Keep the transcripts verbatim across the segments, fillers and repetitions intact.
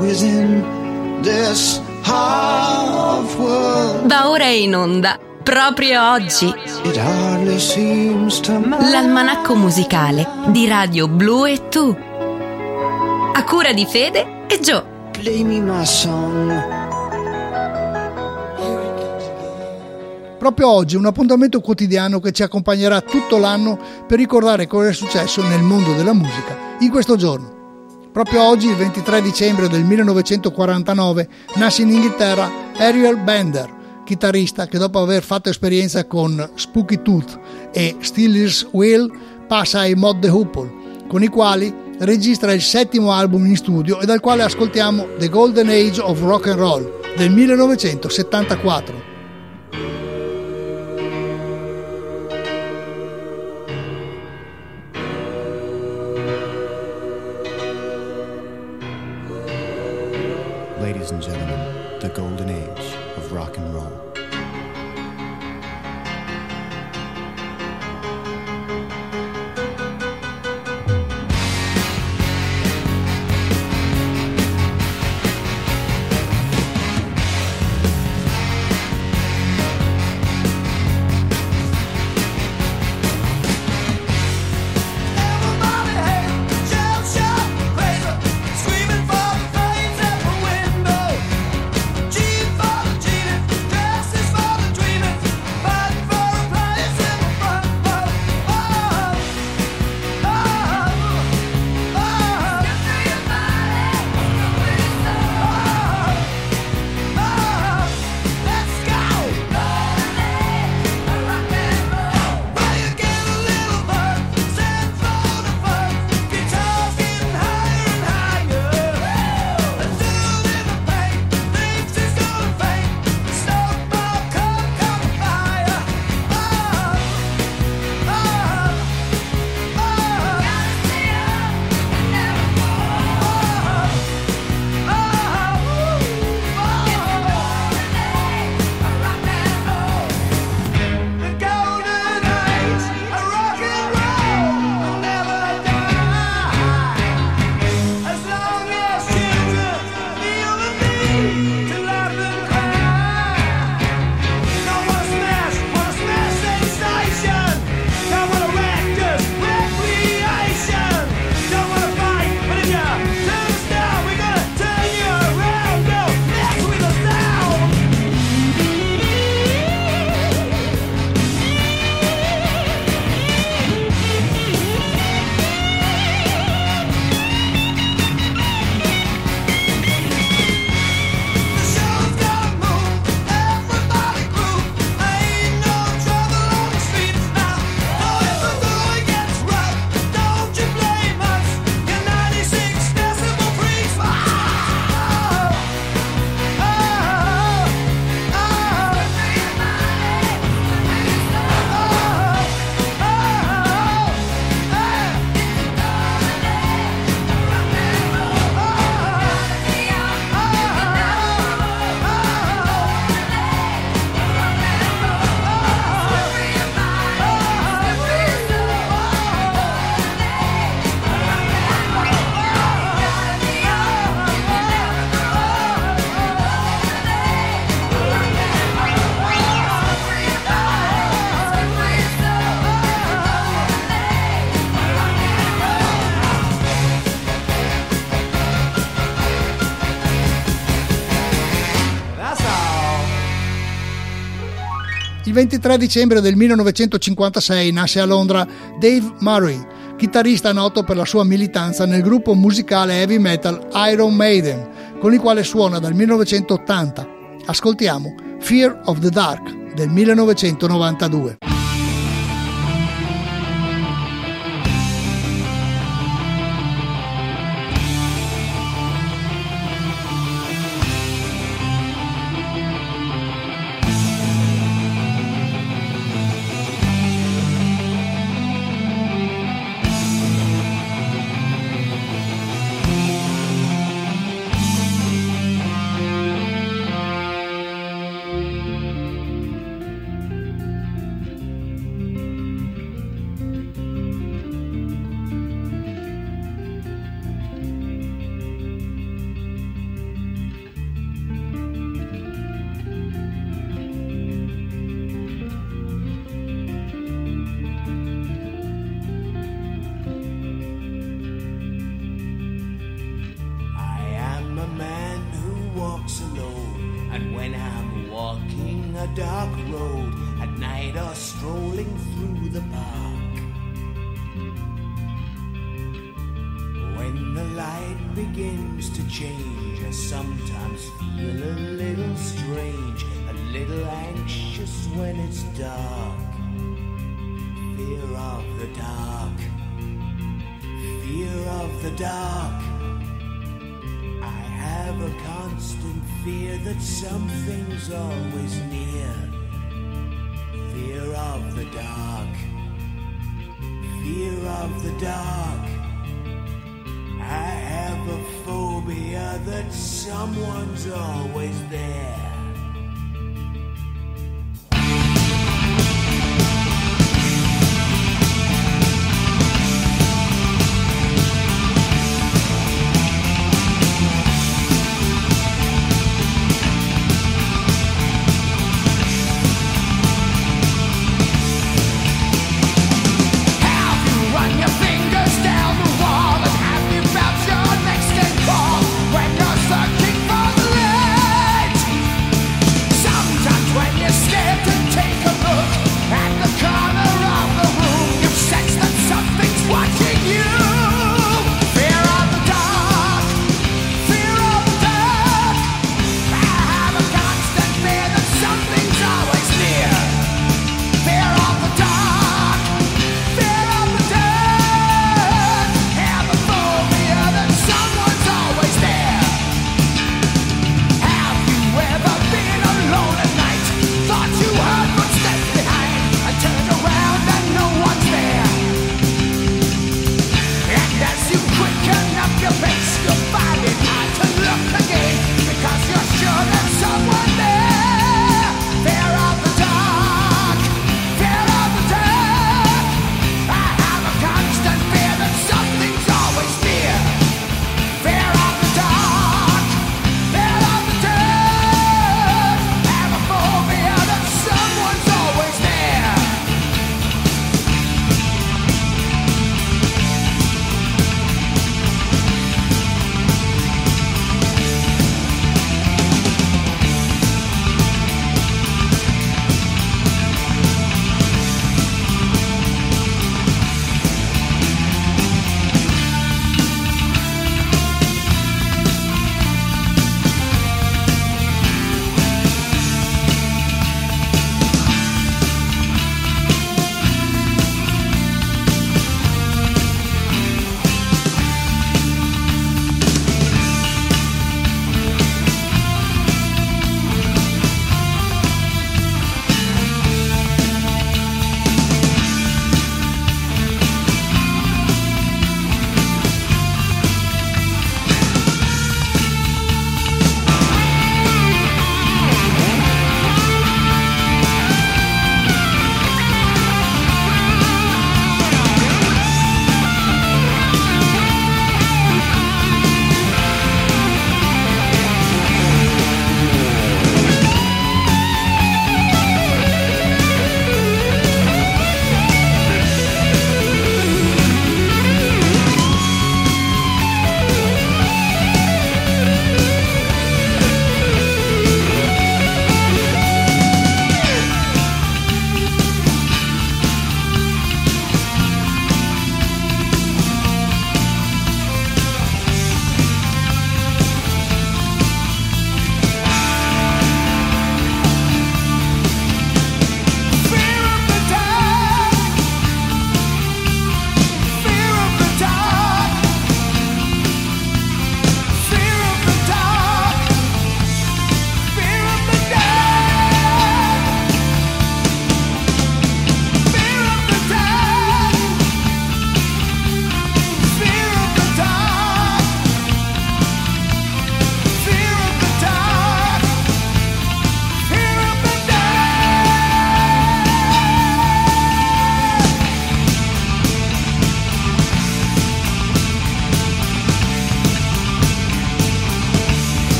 within this half world. Va ora in onda, proprio oggi, It hardly seems to l'almanacco musicale di Radio Blu e Tu, a cura di Fede e Gio. play me my song. Proprio oggi un appuntamento quotidiano che ci accompagnerà tutto l'anno per ricordare cosa è successo nel mondo della musica in questo giorno. Proprio oggi, il ventitré dicembre del millenovecentoquarantanove, nasce in Inghilterra Ariel Bender, chitarrista che dopo aver fatto esperienza con Spooky Tooth e Steelers Wheel passa ai Mod The Hoople, con i quali registra il settimo album in studio e dal quale ascoltiamo The Golden Age of Rock and Roll del millenovecentosettantaquattro. Ladies and gentlemen, the golden age of rock and roll. Il ventitré dicembre del millenovecentocinquantasei nasce a Londra Dave Murray, chitarrista noto per la sua militanza nel gruppo musicale heavy metal Iron Maiden, con il quale suona dal millenovecentottanta. Ascoltiamo Fear of the Dark del millenovecentonovantadue. a dark road at night or strolling through the park. When the light begins to change, I sometimes feel a little strange, a little anxious when it's dark. Fear of the dark, fear of the dark. I have a constant fear that something's always near. Fear of the dark, fear of the dark. I have a phobia that someone's always there. When you're searching for the light,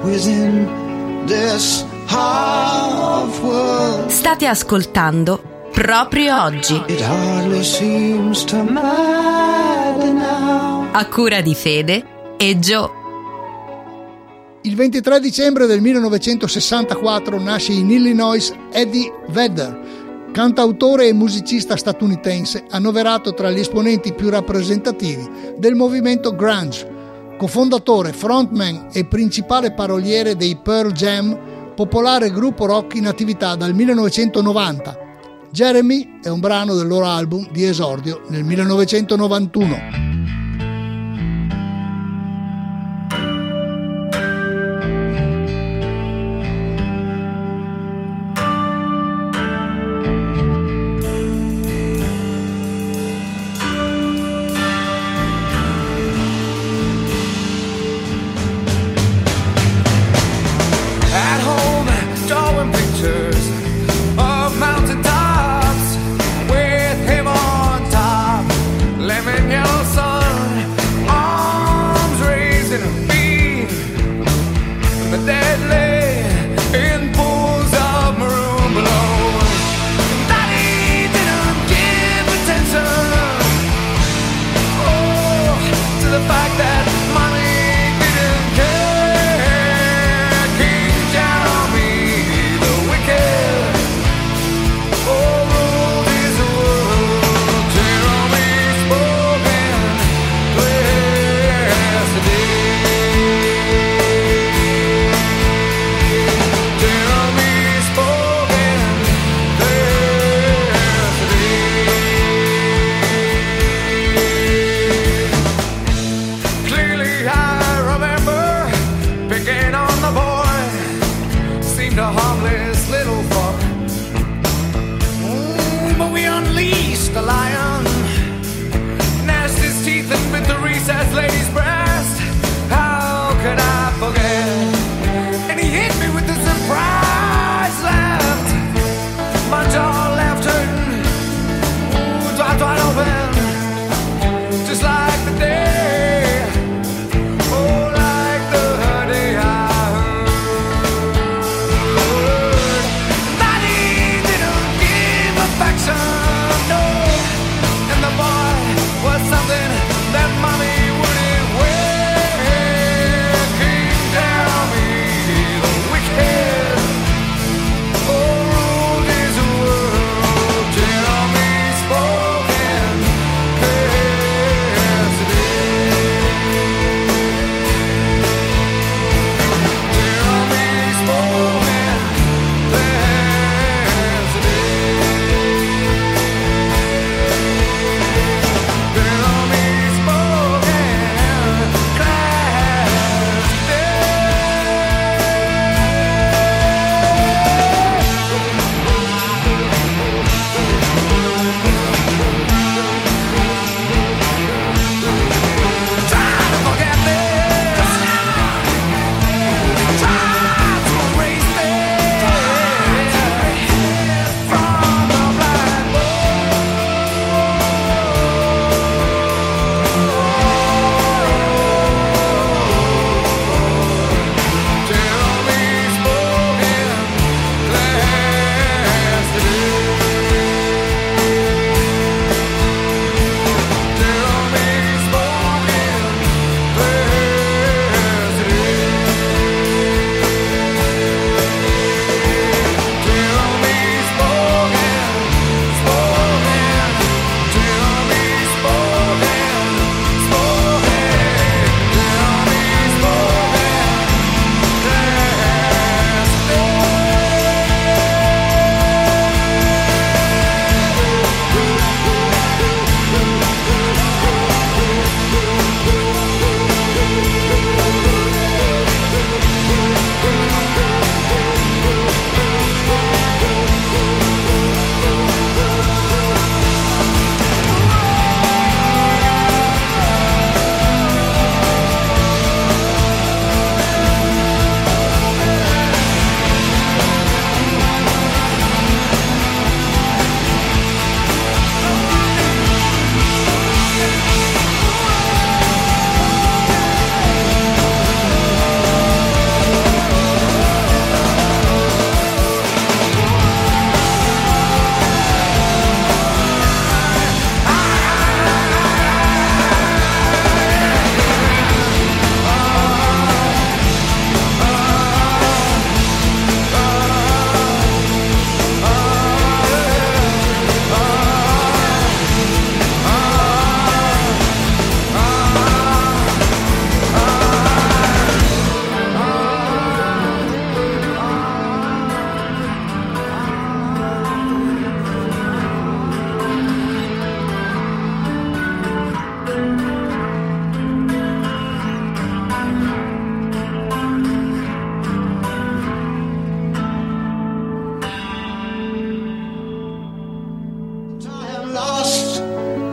within this half world. State ascoltando Proprio Oggi. It hardly seems to matter now. A cura di Fede e Gio. Il ventitré dicembre del millenovecentosessantaquattro nasce in Illinois Eddie Vedder, cantautore e musicista statunitense annoverato tra gli esponenti più rappresentativi del movimento grunge, cofondatore, frontman e principale paroliere dei Pearl Jam, popolare gruppo rock in attività dal millenovecentonovanta. Jeremy è un brano del loro album di esordio nel millenovecentonovantuno. Lemon yellow sun.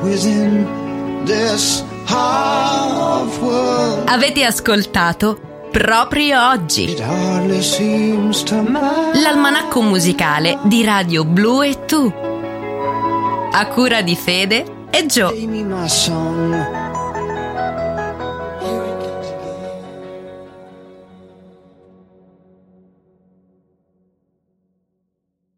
within this half world. Avete ascoltato proprio oggi It hardly seems to matter. l'almanacco musicale di Radio Blu e Tu, a cura di Fede e Gio. Play me my song